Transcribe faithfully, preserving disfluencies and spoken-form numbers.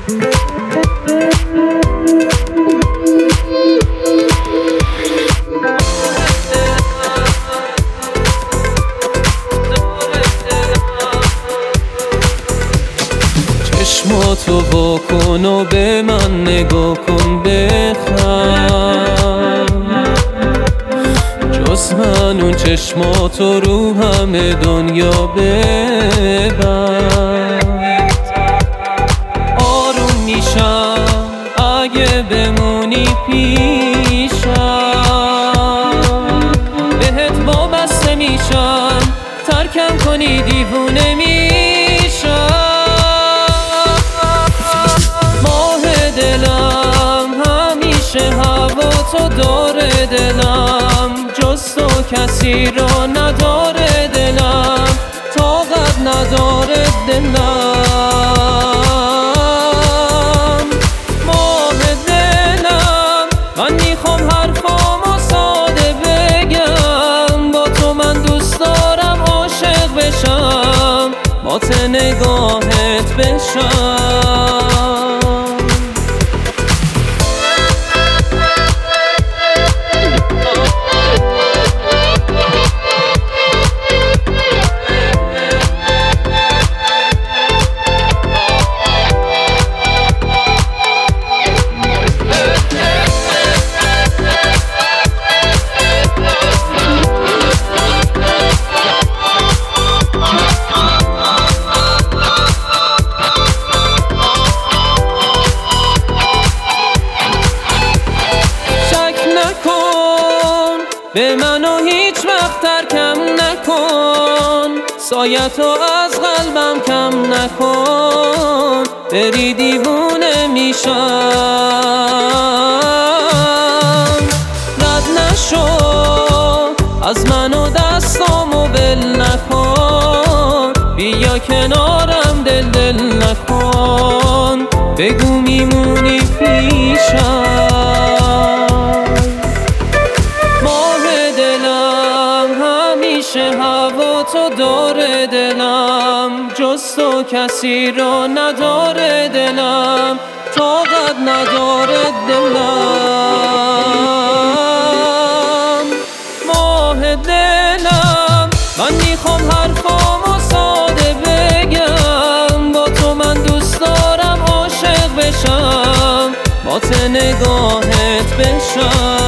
چشماتو واکن و به من نگاه کن، بخند جز من اون چشماتو رو همه دنیا ببند. آروم میشم اگه بمونی پیشم، بهت وابسته میشم ترکم کنی دیوونه میشم. هوا تو داره دلم، جز تو کسی رو نداره دلم، طاقت نداره دلم. ماه دلم من میخوام حرفامو ساده بگم، با تو من دوست دارم عاشق بشم، مات نگاهت بشم. به منو هیچ وقت ترکم نکن، سایتو از قلبم کم نکن، بری دیوونه میشم. رد نشو از منو دستامو ول نکن، بیا کنارم دل دل نکن، بگو میمونی پیشم. هوا تو داره دلم، جز تو کسی رو نداره دلم، طاقت نداره دلم. ماه دلم من میخوام حرفامو ساده بگم، با تو من دوست دارم عاشق بشم، مات نگاهت بشم.